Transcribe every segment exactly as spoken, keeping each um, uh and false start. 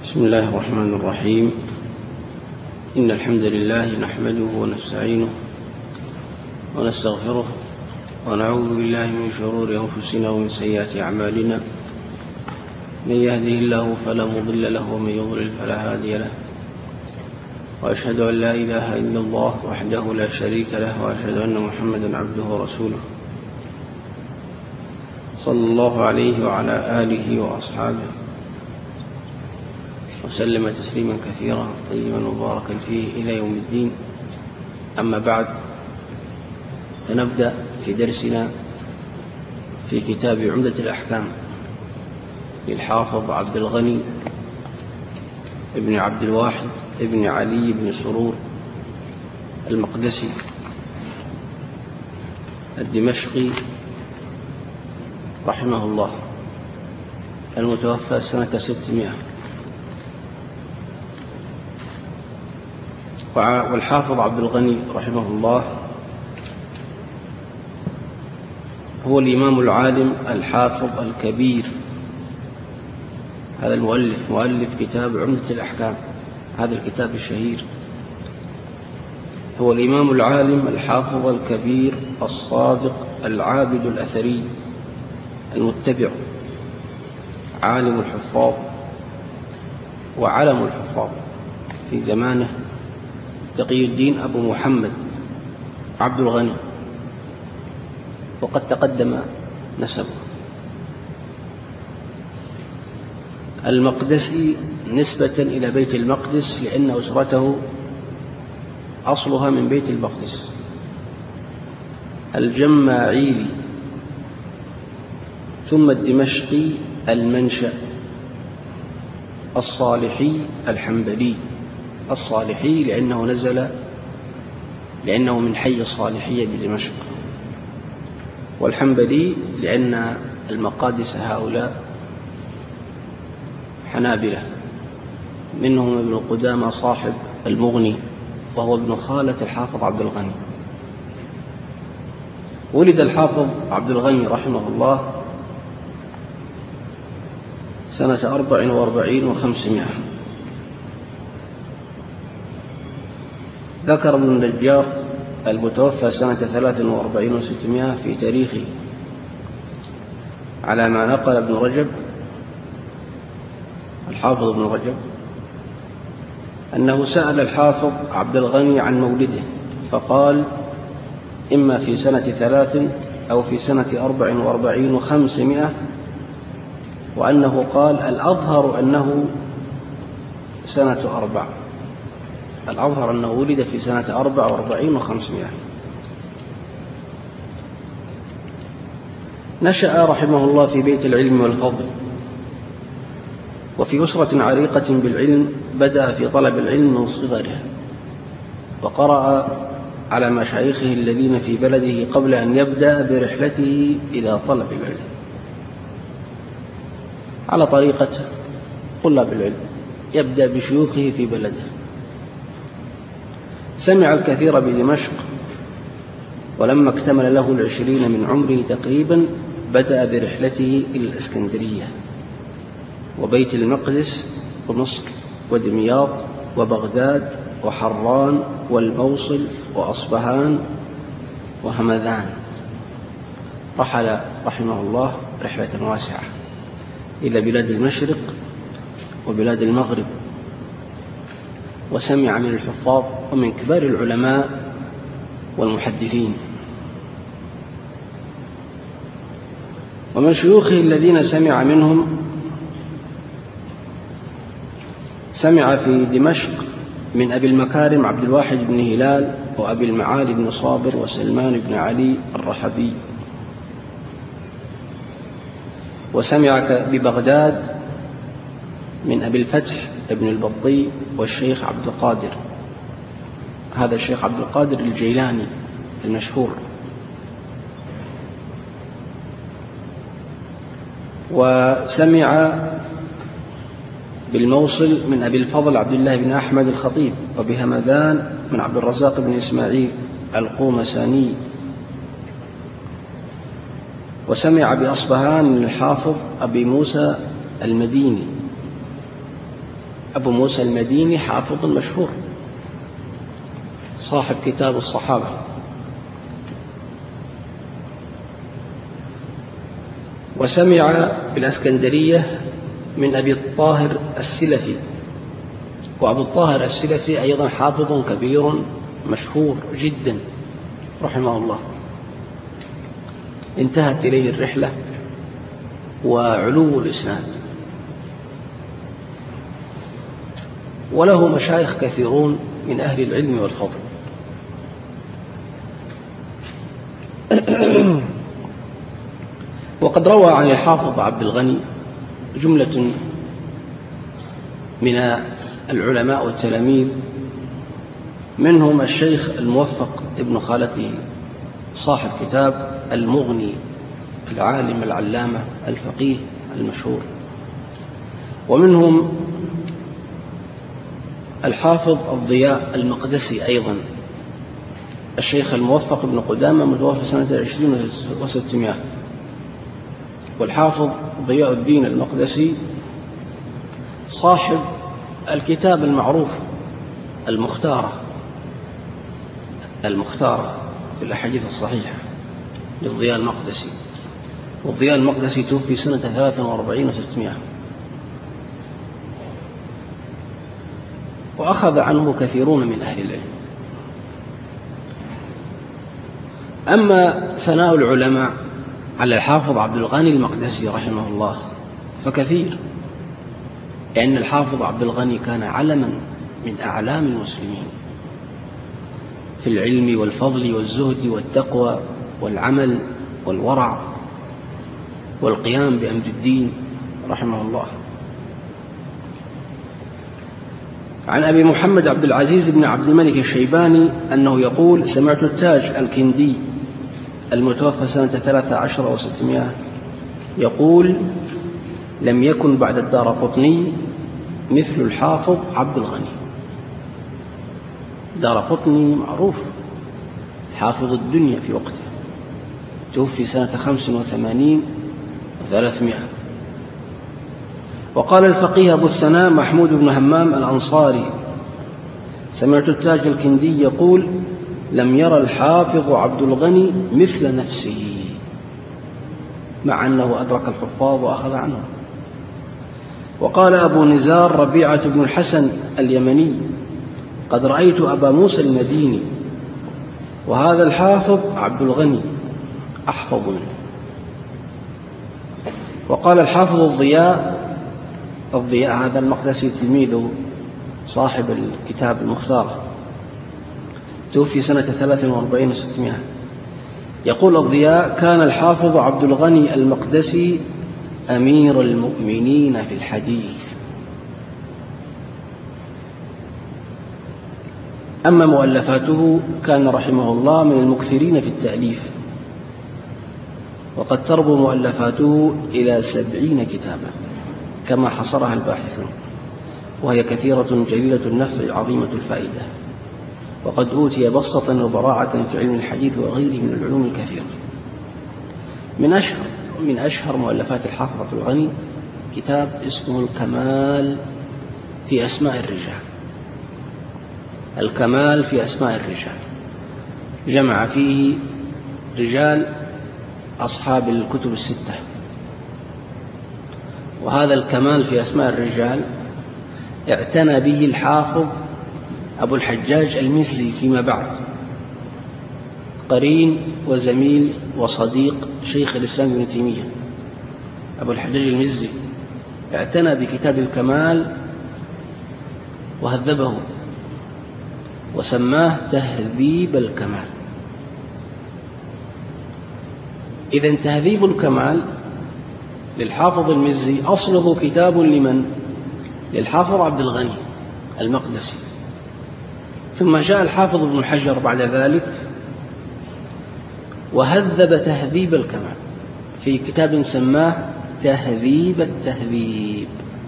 بسم الله الرحمن الرحيم. إن الحمد لله نحمده ونستعينه ونستغفره ونعوذ بالله من شرور أنفسنا ومن سيئات أعمالنا. من يهده الله فلا مضل له ومن يضلل فلا هادي له، وأشهد أن لا إله إلا الله وحده لا شريك له، وأشهد أن محمدا عبده ورسوله صلى الله عليه وعلى آله وأصحابه وسلم تسليما كثيرا طيبا مباركا فيه إلى يوم الدين. أما بعد، فنبدأ في درسنا في كتاب عمدة الأحكام للحافظ عبد الغني ابن عبد الواحد ابن علي بن سرور المقدسي الدمشقي رحمه الله، المتوفى سنة ستمائة. والحافظ عبد الغني رحمه الله هو الإمام العالم الحافظ الكبير، هذا المؤلف مؤلف كتاب عمدة الأحكام، هذا الكتاب الشهير. هو الإمام العالم الحافظ الكبير الصادق العابد الأثري المتبع، عالم الحفاظ وعلم الحفاظ في زمانه، تقي الدين أبو محمد عبد الغني، وقد تقدم نسبه. المقدسي نسبة إلى بيت المقدس، لأن أسرته أصلها من بيت المقدس. الجماعيلي، ثم الدمشقي المنشأ، الصالحي الحنبلي. الصالحي لأنه نزل لأنه من حي الصالحية بدمشق، والحنبلي لأن المقادس هؤلاء حنابلة، منهم ابن قدامى صاحب المغني، وهو ابن خالة الحافظ عبد الغني. ولد الحافظ عبد الغني رحمه الله سنة أربع وأربعين وخمسمائة. ذكر ابن النجار المتوفى سنة ثلاث وأربعين وستمائة في تاريخه على ما نقل ابن رجب الحافظ ابن رجب أنه سأل الحافظ عبد الغني عن مولده، فقال إما في سنة ثلاث أو في سنة أربع وأربعين وخمسمائة، وأنه قال الأظهر أنه سنة أربع، الأظهر أنه ولد في سنة أربع وأربعين وخمسمائة. نشأ رحمه الله في بيت العلم والفضل، وفي أسرة عريقة بالعلم، بدأ في طلب العلم من صغره، وقرأ على مشايخه الذين في بلده قبل أن يبدأ برحلته إلى طلب العلم، على طريقة طلاب العلم، يبدأ بشيوخه في بلده. سمع الكثير بدمشق، ولما اكتمل له العشرين من عمره تقريبا بدأ برحلته إلى الإسكندرية وبيت المقدس ومصر ودمياط وبغداد وحران والموصل وأصبهان وهمذان. رحل رحمه الله رحلة واسعة إلى بلاد المشرق وبلاد المغرب، وسمع من الحفاظ ومن كبار العلماء والمحدثين. ومن شيوخه الذين سمع منهم، سمع في دمشق من أبي المكارم عبد الواحد بن هلال، وأبي المعالي بن صابر، وسلمان بن علي الرحبي. وسمع ببغداد من أبي الفتح ابن البطي والشيخ عبد القادر، هذا الشيخ عبد القادر الجيلاني المشهور. وسمع بالموصل من أبي الفضل عبد الله بن أحمد الخطيب، وبهمذان من عبد الرزاق بن إسماعيل القومساني. وسمع بأصبهان من الحافظ أبي موسى المديني، أبو موسى المديني حافظ مشهور صاحب كتاب الصحابة. وسمع بالأسكندرية من أبي الطاهر السلفي، وأبو الطاهر السلفي أيضا حافظ كبير مشهور جدا رحمه الله، انتهت إليه الرحلة وعلو الإسناد. وله مشايخ كثيرون من أهل العلم والفضل. وقد روى عن الحافظ عبد الغني جملة من العلماء والتلاميذ، منهم الشيخ الموفق ابن خالته صاحب كتاب المغني، العالم العلامة الفقيه المشهور، ومنهم الحافظ الضياء المقدسي أيضا، الشيخ الموفق ابن قدامة متوفى سنة عشرين وستمائة، والحافظ ضياء الدين المقدسي صاحب الكتاب المعروف المختارة المختارة في الأحاديث الصحيحة للضياء المقدسي، والضياء المقدسي توفي سنة ثلاث وأربعين وستمائة، وأخذ عنه كثيرون من أهل العلم. أما ثناء العلماء على الحافظ عبد الغني المقدسي رحمه الله فكثير، لأن الحافظ عبد الغني كان علما من أعلام المسلمين في العلم والفضل والزهد والتقوى والعمل والورع والقيام بأمر الدين رحمه الله. عن أبي محمد عبد العزيز بن عبد الملك الشيباني أنه يقول: سمعت التاج الكندي المتوفى سنة ثلاث عشر وستمائة يقول: لم يكن بعد الدارقطني مثل الحافظ عبد الغني. دارقطني معروف حافظ الدنيا في وقته، توفي سنة خمس وثمانين وثلاثمائة. وقال الفقيه أبو الثناء محمود بن همام الأنصاري: سمعت التاج الكندي يقول: لم يرى الحافظ عبد الغني مثل نفسه، مع أنه أدرك الحفاظ وأخذ عنه. وقال أبو نزار ربيعة بن الحسن اليمني: قد رأيت أبا موسى المديني، وهذا الحافظ عبد الغني أحفظ منه. وقال الحافظ الضياء الضياء هذا المقدسي تلميذه صاحب الكتاب المختار، توفي سنة ثلاث وأربعين وستمائة، يقول الضياء: كان الحافظ عبد الغني المقدسي أمير المؤمنين في الحديث. أما مؤلفاته كان رحمه الله من المكثرين في التأليف، وقد تربو مؤلفاته إلى سبعين كتابا كما حصرها الباحثون، وهي كثيرة جليلة النفع عظيمة الفائدة، وقد أوتي بسطة وبراعة في علم الحديث وغيره من العلوم الكثيرة. من أشهر من أشهر مؤلفات الحافظ عبد الغني كتاب اسمه الكمال في أسماء الرجال. الكمال في أسماء الرجال جمع فيه رجال أصحاب الكتب الستة. وهذا الكمال في أسماء الرجال اعتنى به الحافظ أبو الحجاج المزي فيما بعد، قرين وزميل وصديق شيخ الإسلام ابن تيمية. أبو الحجاج المزي اعتنى بكتاب الكمال وهذبه وسماه تهذيب الكمال. إذن تهذيب الكمال للحافظ المزي أصله كتاب لمن؟ للحافظ عبد الغني المقدسي. ثم جاء الحافظ ابن حجر بعد ذلك وهذب تهذيب الكمال في كتاب سماه تهذيب التهذيب.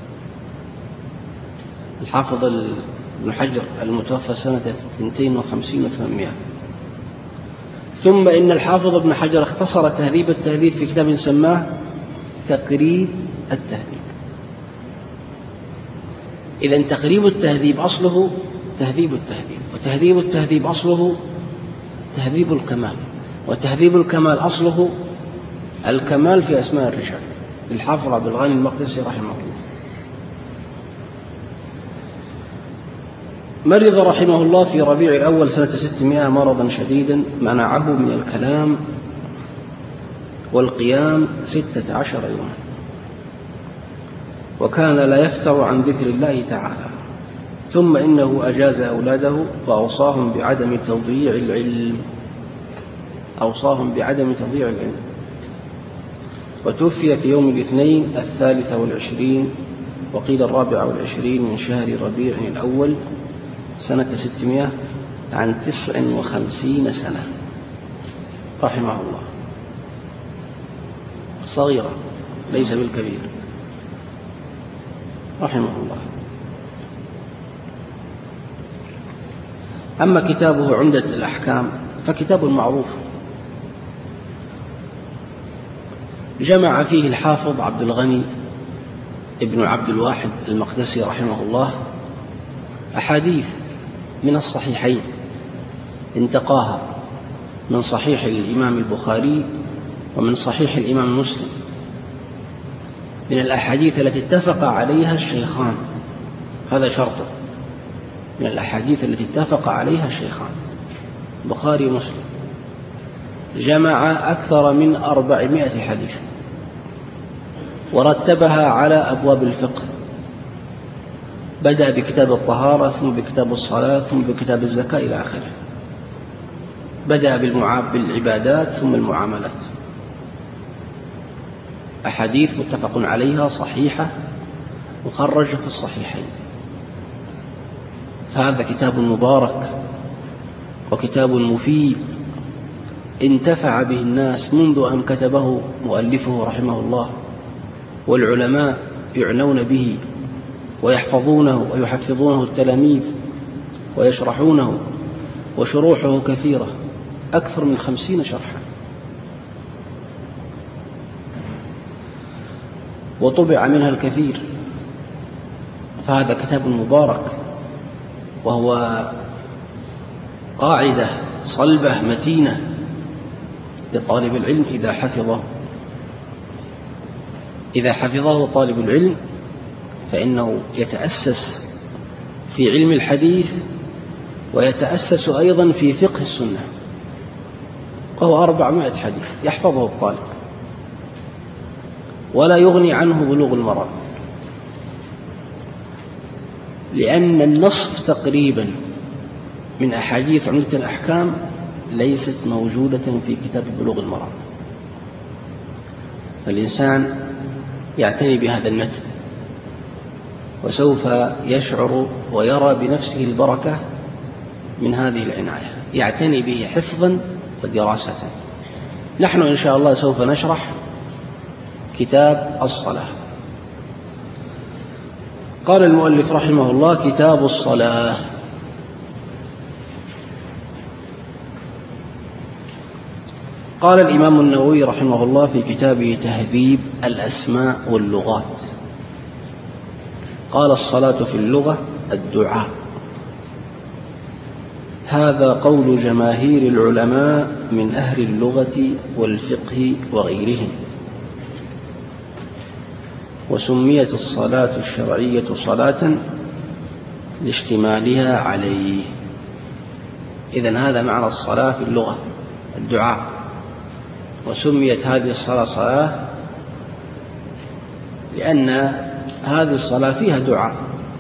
الحافظ ابن حجر المتوفى سنة اثنتين وخمسين وثمانمائة. ثم إن الحافظ ابن حجر اختصر تهذيب التهذيب في كتاب سماه تقريب التهذيب. إذن تقريب التهذيب أصله تهذيب التهذيب، وتهذيب التهذيب أصله تهذيب الكمال، وتهذيب الكمال أصله الكمال في أسماء الرجال للحافظ عبد الغني المقدسي رحمه الله. مرض رحمه الله في ربيع الأول سنة ستمائة مرضا شديدا منعه من الكلام والقيام ستة عشر يوما، وكان لا يفتر عن ذكر الله تعالى. ثم إنه أجاز أولاده وأوصاهم بعدم تضييع العلم أوصاهم بعدم تضييع العلم وتوفي في يوم الاثنين الثالث والعشرين وقيل الرابع والعشرين من شهر ربيع الأول سنة ستمائة عن تسع وخمسين سنة رحمه الله، صغيرة ليس بالكبير رحمه الله. أما كتابه عمدة الأحكام فكتاب معروف جمع فيه الحافظ عبد الغني ابن عبد الواحد المقدسي رحمه الله أحاديث من الصحيحين انتقاها من صحيح الإمام البخاري ومن صحيح الإمام مسلم، من الأحاديث التي اتفق عليها الشيخان، هذا شرطه، من الأحاديث التي اتفق عليها الشيخان بخاري ومسلم، جمع أكثر من أربعمائة حديث ورتبها على أبواب الفقه، بدأ بكتاب الطهارة ثم بكتاب الصلاة ثم بكتاب الزكاة إلى آخره، بدأ بالعبادات ثم المعاملات، أحاديث متفق عليها صحيحة مخرجة في الصحيحين. فهذا كتاب مبارك وكتاب مفيد انتفع به الناس منذ أن كتبه مؤلفه رحمه الله، والعلماء يعنون به ويحفظونه ويحفظونه التلاميذ ويشرحونه، وشروحه كثيرة أكثر من خمسين شرحا، وطبع منها الكثير. فهذا كتاب مبارك وهو قاعدة صلبة متينة لطالب العلم إذا حفظه إذا حفظه طالب العلم فإنه يتأسس في علم الحديث ويتأسس أيضا في فقه السنة، وهو أربعمائة حديث يحفظه الطالب ولا يغني عنه بلوغ المرام، لأن النصف تقريبا من أحاديث عمدة الأحكام ليست موجودة في كتاب بلوغ المرام. فالإنسان يعتني بهذا المتن وسوف يشعر ويرى بنفسه البركة من هذه العناية، يعتني به حفظا ودراسة. نحن إن شاء الله سوف نشرح كتاب الصلاة. قال المؤلف رحمه الله: كتاب الصلاة. قال الإمام النووي رحمه الله في كتابه تهذيب الأسماء واللغات: قال: الصلاة في اللغة الدعاء. هذا قول جماهير العلماء من أهل اللغة والفقه وغيرهم، وسميت الصلاة الشرعية صلاة لاشتمالها عليه. إذن هذا معنى الصلاة في اللغة الدعاء، وسميت هذه الصلاة صلاة لأن هذه الصلاة فيها دعاء،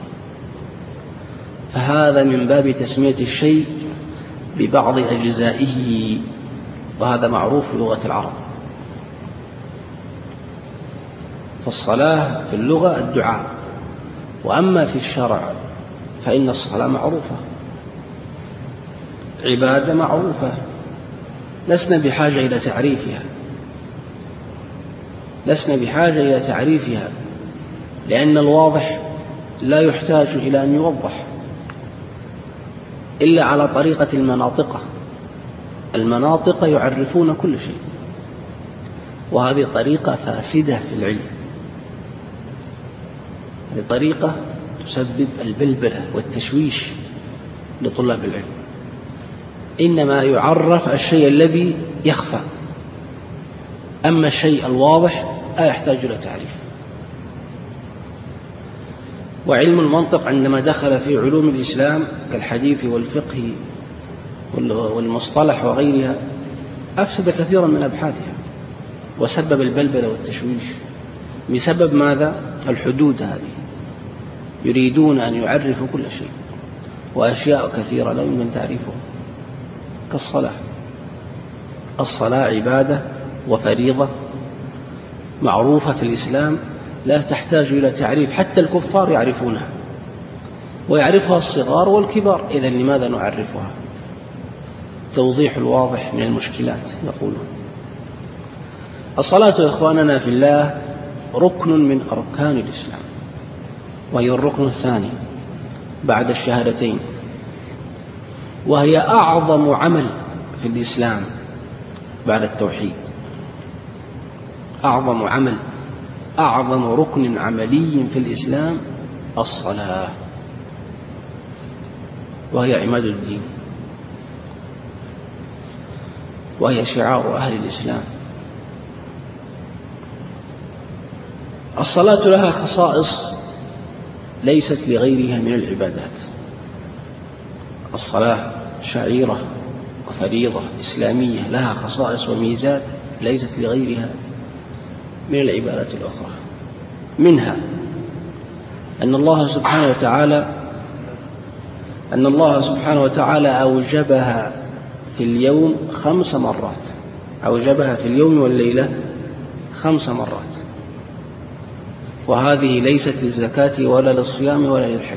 فهذا من باب تسمية الشيء ببعض أجزائه، وهذا معروف في لغة العرب. فالصلاة في اللغة الدعاء، وأما في الشرع فإن الصلاة معروفة، عبادة معروفة، لسنا بحاجة إلى تعريفها لسنا بحاجة إلى تعريفها لأن الواضح لا يحتاج إلى أن يوضح إلا على طريقة المناطق. المناطق يعرفون كل شيء، وهذه طريقة فاسدة في العلم، هذه طريقة تسبب البلبلة والتشويش لطلاب العلم، إنما يعرف الشيء الذي يخفى، أما الشيء الواضح لا يحتاج إلى تعريف. وعلم المنطق عندما دخل في علوم الإسلام كالحديث والفقه والمصطلح وغيرها أفسد كثيرا من أبحاثها وسبب البلبلة والتشويش. بسبب ماذا؟ الحدود هذه، يريدون أن يعرفوا كل شيء، وأشياء كثيرة لا يمكن تعريفها كالصلاة. الصلاة عبادة وفريضة معروفة في الإسلام لا تحتاج إلى تعريف، حتى الكفار يعرفونها ويعرفها الصغار والكبار، إذن لماذا نعرفها؟ توضيح الواضح من المشكلات. يقولون الصلاة إخواننا في الله ركن من أركان الإسلام، وهي الركن الثاني بعد الشهادتين، وهي أعظم عمل في الإسلام بعد التوحيد، أعظم عمل، أعظم ركن عملي في الإسلام الصلاة، وهي عماد الدين، وهي شعار أهل الإسلام. الصلاة لها خصائص ليست لغيرها من العبادات. الصلاة شعيرة وفريضة إسلامية لها خصائص وميزات ليست لغيرها من العبادات الأخرى، منها أن الله سبحانه وتعالى أن الله سبحانه وتعالى أوجبها في اليوم خمس مرات، أوجبها في اليوم والليلة خمس مرات، وهذه ليست للزكاة ولا للصيام ولا للحج.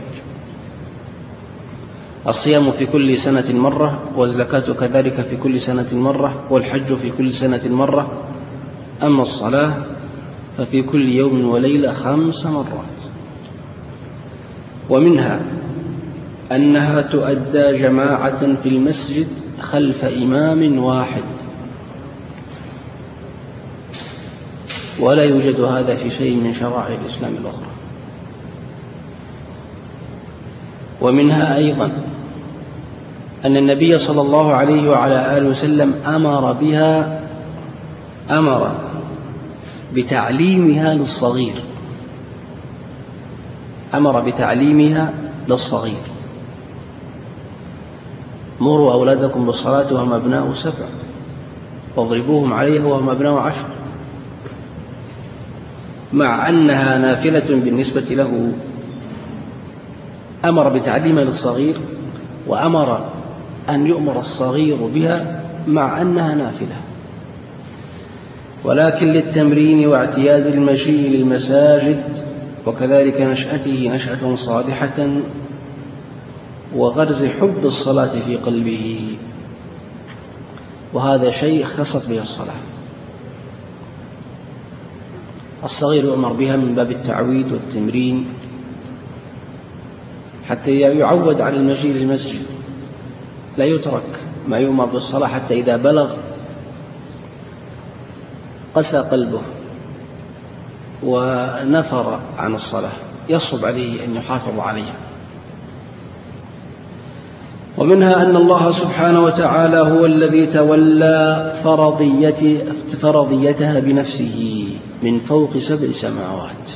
الصيام في كل سنة مرة، والزكاة كذلك في كل سنة مرة، والحج في كل سنة مرة. أما الصلاة ففي كل يوم وليلة خمس مرات. ومنها أنها تؤدى جماعة في المسجد خلف إمام واحد، ولا يوجد هذا في شيء من شرائع الإسلام الأخرى. ومنها أيضا أن النبي صلى الله عليه وعلى آله وسلم أمر بها، أمر بتعليمها للصغير، أمر بتعليمها للصغير: مروا أولادكم بالصلاة وهم أبناء سبع واضربوهم عليها وهم أبناء عشر، مع أنها نافلة بالنسبة له. أمر بتعليمها للصغير، وأمر أن يؤمر الصغير بها مع أنها نافلة، ولكن للتمرين واعتياد المشي للمساجد، وكذلك نشأته نشأة صالحة، وغرز حب الصلاة في قلبه، وهذا شيء خصت به الصلاة. الصغير يؤمر بها من باب التعويد والتمرين حتى يعود على المجيء للمسجد، لا يترك ما يؤمر بالصلاة حتى إذا بلغ قسى قلبه ونفر عن الصلاة، يصعب عليه أن يحافظ عليها. ومنها أن الله سبحانه وتعالى هو الذي تولى فرضيتها بنفسه من فوق سبع سماوات،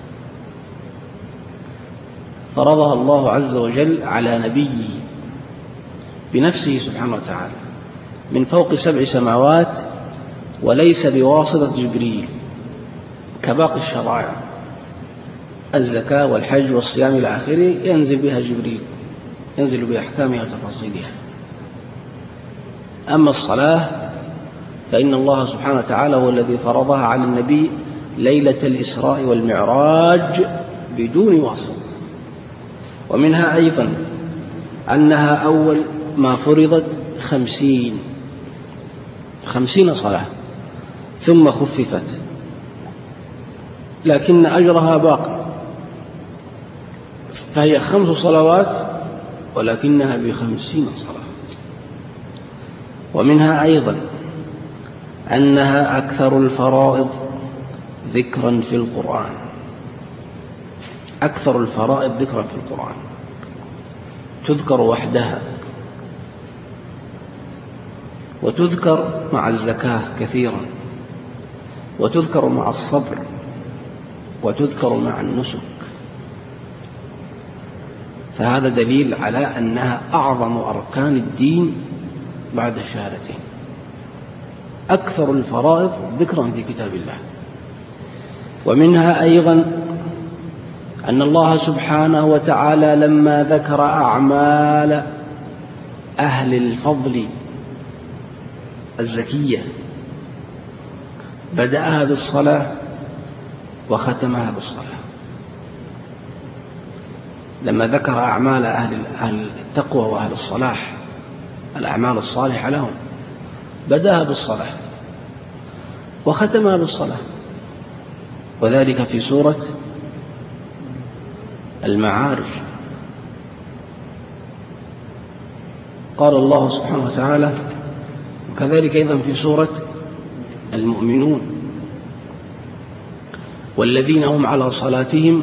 فرضها الله عز وجل على نبيه بنفسه سبحانه وتعالى من فوق سبع سماوات، وليس بواسطة جبريل كباقي الشرائع، الزكاة والحج والصيام إلى آخره ينزل بها جبريل، ينزل بأحكامها وتفاصيلها. أما الصلاة فإن الله سبحانه وتعالى هو الذي فرضها على النبي ليلة الإسراء والمعراج بدون واسطة. ومنها أيضا أنها أول ما فرضت خمسين خمسين صلاة ثم خففت، لكن أجرها باق، فهي خمس صلوات ولكنها بخمسين صلاة. ومنها أيضا أنها أكثر الفرائض ذكرا في القرآن، أكثر الفرائض ذكرا في القرآن، تذكر وحدها وتذكر مع الزكاة كثيرا، وتذكر مع الصبر، وتذكر مع النسك. فهذا دليل على أنها أعظم أركان الدين بعد الشهادتين، أكثر الفرائض ذكرا في كتاب الله. ومنها أيضا أن الله سبحانه وتعالى لما ذكر أعمال أهل الفضل الزكية بدأها بالصلاة وختمها بالصلاة. لما ذكر أعمال أهل التقوى وأهل الصلاح، الأعمال الصالحة لهم، بدأها بالصلاة وختمها بالصلاة، وذلك في سورة المعارج. قال الله سبحانه وتعالى وكذلك أيضا في سورة المؤمنون: والذين هم على صلاتهم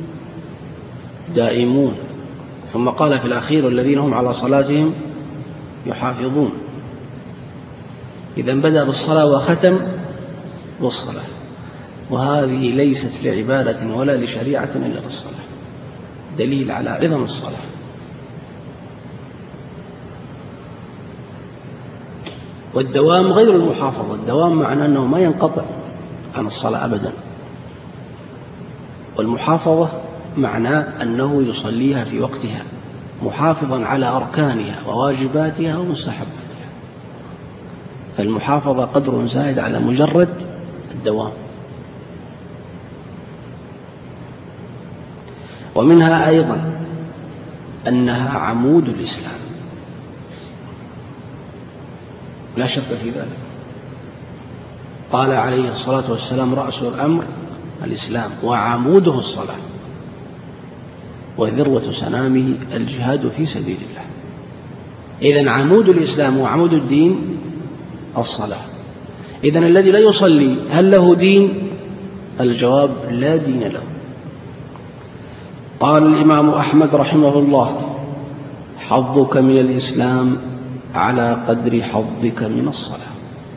دائمون. ثم قال في الأخير: والذين هم على صلاتهم يحافظون. إذن بدأ بالصلاة وختم بالصلاة، وهذه ليست لعبادة ولا لشريعة إلا بالصلاة، دليل على عظم الصلاة. والدوام غير المحافظة، الدوام معناه أنه ما ينقطع عن الصلاة أبدا، والمحافظة معناه أنه يصليها في وقتها محافظا على أركانها وواجباتها ومستحباتها. فالمحافظة قدر زائد على مجرد الدوام. ومنها أيضا أنها عمود الإسلام، لا شك في ذلك. قال عليه الصلاة والسلام: رأس الأمر الإسلام وعموده الصلاة وذروة سنامه الجهاد في سبيل الله. إذن عمود الإسلام وعمود الدين الصلاة. إذن الذي لا يصلي هل له دين؟ الجواب: لا دين له. قال الإمام أحمد رحمه الله: حظك من الإسلام على قدر حظك من الصلاة.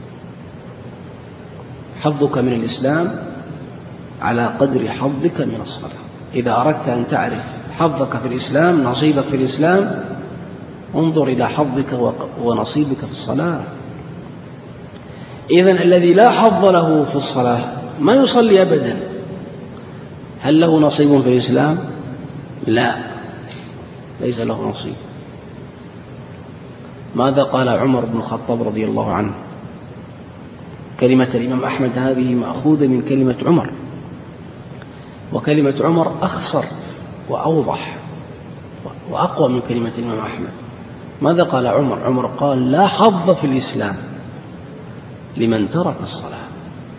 حظك من الإسلام على قدر حظك من الصلاة. إذا أردت أن تعرف حظك في الإسلام، نصيبك في الإسلام، انظر إلى حظك ونصيبك في الصلاة. إذن الذي لا حظ له في الصلاة ما يصلي أبدا، هل له نصيب في الإسلام؟ لا، ليس له نصيب. ماذا قال عمر بن الخطاب رضي الله عنه؟ كلمة الإمام أحمد هذه مأخوذة من كلمة عمر، وكلمة عمر أخصر وأوضح وأقوى من كلمة الإمام أحمد. ماذا قال عمر؟ عمر قال: لا حظ في الإسلام لمن ترك الصلاة.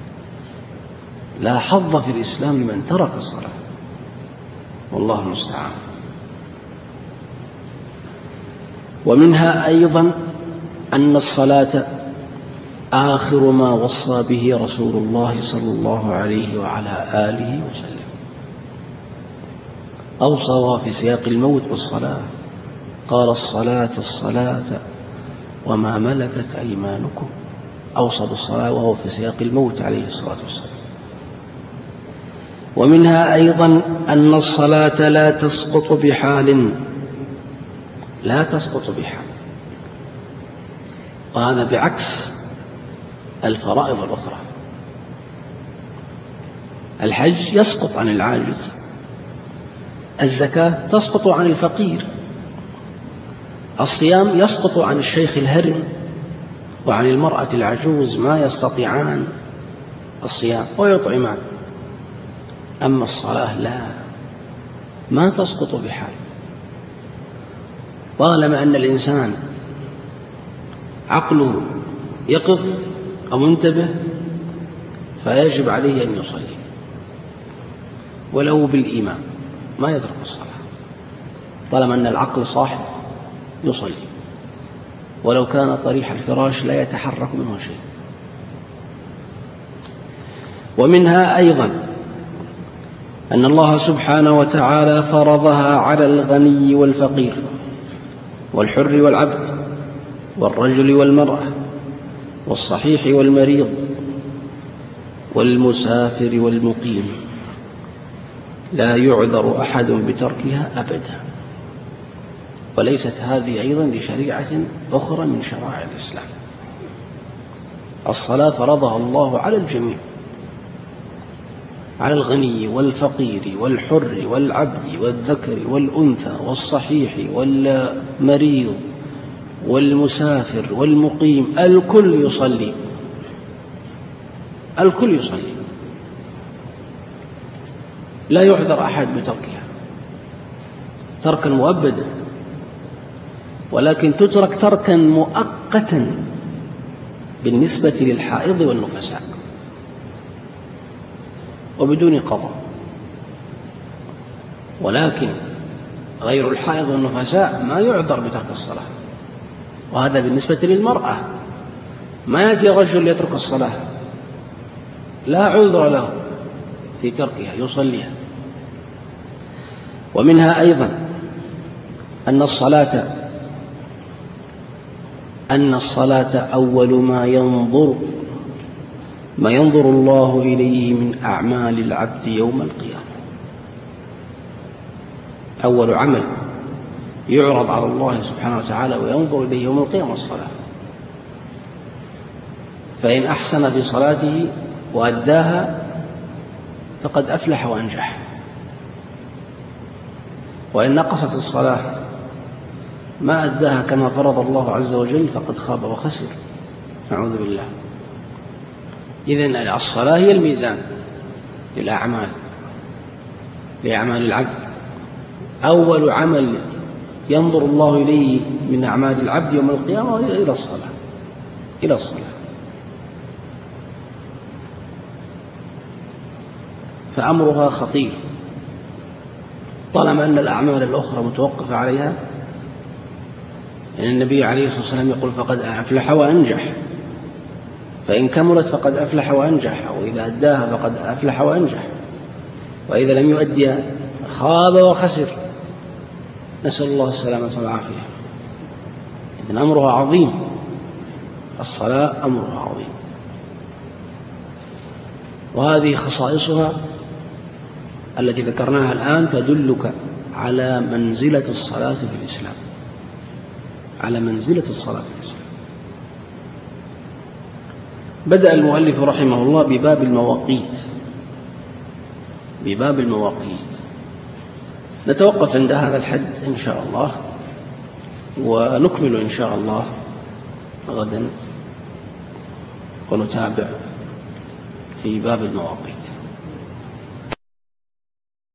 لا حظ في الإسلام لمن ترك الصلاة، والله المستعان. ومنها أيضا أن الصلاة آخر ما وصى به رسول الله صلى الله عليه وعلى آله وسلم. أوصى في سياق الموت بالصلاة، قال: الصلاة الصلاة وما ملكت أيمانكم. أوصى بالصلاة وهو في سياق الموت عليه الصلاة والسلام. ومنها أيضا أن الصلاة لا تسقط بحال، لا تسقط بحال، وهذا بعكس الفرائض الأخرى. الحج يسقط عن العاجز، الزكاة تسقط عن الفقير، الصيام يسقط عن الشيخ الهرم وعن المرأة العجوز، ما يستطيعان الصيام ويطعمان. أما الصلاة لا، ما تسقط بحال، طالما أن الإنسان عقله يقظ أو منتبه فيجب عليه أن يصلي ولو بالإيمان، ما يترك الصلاة. طالما أن العقل صاحب يصلي ولو كان طريح الفراش لا يتحرك منه شيء. ومنها أيضا أن الله سبحانه وتعالى فرضها على الغني والفقير والحر والعبد والرجل والمرأة والصحيح والمريض والمسافر والمقيم، لا يعذر أحد بتركها أبدا. وليست هذه أيضا لشريعة أخرى من شرائع الإسلام. الصلاة فرضها الله على الجميع، على الغني والفقير والحر والعبد والذكر والأنثى والصحيح والمريض والمسافر والمقيم، الكل يصلي، الكل يصلي، لا يعذر أحد بتركها تركا مؤبدا، ولكن تترك تركا مؤقتا بالنسبة للحائض والنفساء وبدون قضاء. ولكن غير الحائض والنفساء ما يعذر بترك الصلاة، وهذا بالنسبة للمرأة. ما يأتي رجل يترك الصلاة لا عذر له في تركها، يصليها. ومنها أيضا أن الصلاة أن الصلاة أول ما ينظر ما ينظر الله إليه من أعمال العبد يوم القيامة. أول عمل يعرض على الله سبحانه وتعالى وينظر إليه يوم القيامة الصلاة. فإن أحسن في صلاته وأداها فقد أفلح وأنجح، وإن نقصت الصلاة ما أداها كما فرض الله عز وجل فقد خاب وخسر، نعوذ بالله. إذن الصلاة هي الميزان للأعمال، لأعمال العبد. أول عمل ينظر الله إليه من أعمال العبد يوم القيامة إلى الصلاة، إلى الصلاة. فأمرها خطير طالما أن الأعمال الأخرى متوقفة عليها. يعني النبي عليه الصلاة والسلام يقول فقد أفلح وأنجح، فإن كملت فقد أفلح وأنجح، وإذا أداها فقد أفلح وأنجح، وإذا لم يؤديها خاب وخسر، نسأل الله السلامة والعافية. إذن أمرها عظيم، الصلاة أمرها عظيم، وهذه خصائصها التي ذكرناها الآن تدلك على منزلة الصلاة في الإسلام، على منزلة الصلاة في الإسلام. بدأ المؤلف رحمه الله بباب المواقيت، بباب المواقيت. نتوقف عند هذا الحد إن شاء الله، ونكمل إن شاء الله غدا ونتابع في باب المواقيت.